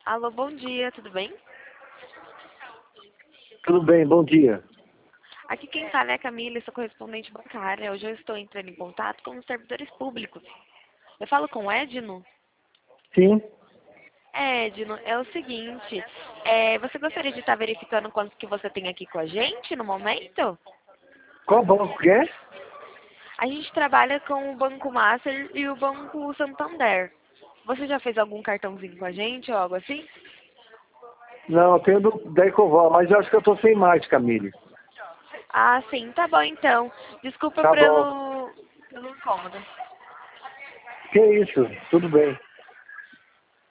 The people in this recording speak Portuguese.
Alô, bom dia, tudo bem? Tudo bem, bom dia. Aqui quem fala é a Camila, sou correspondente bancária. Hoje eu estou entrando em contato com os servidores públicos. Eu falo com o Edno? Sim, Edno, é o seguinte, você gostaria de estar verificando quanto que você tem aqui com a gente no momento? qual banco que é? A gente trabalha com o Banco Master e o Banco Santander. Você já fez algum cartãozinho com a gente ou algo assim? Não, eu tenho da Ecoval, mas eu acho que eu tô sem mais, Camille. Ah, sim, tá bom então. Desculpa Tá bom. pelo incômodo. Que isso, tudo bem.